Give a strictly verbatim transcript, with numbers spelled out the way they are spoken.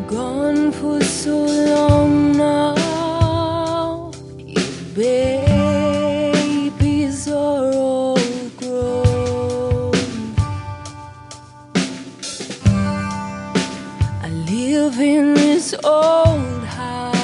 Gone for so long now, your babies are all grown. I live in this old house